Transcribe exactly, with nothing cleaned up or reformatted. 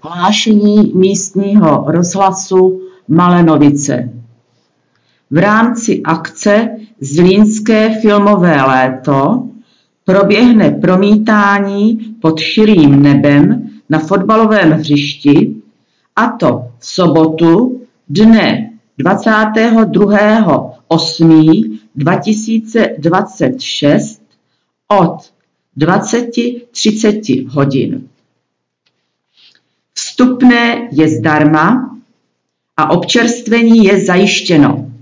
hlášení místního rozhlasu Malenovice. V rámci akce Zlínské filmové léto proběhne promítání Pod širým nebem na fotbalovém hřišti, a to v sobotu dne dvacátého druhého osmého dva tisíce dvacet šest od dvacet třicet hodin. Vstupné je zdarma a občerstvení je zajištěno.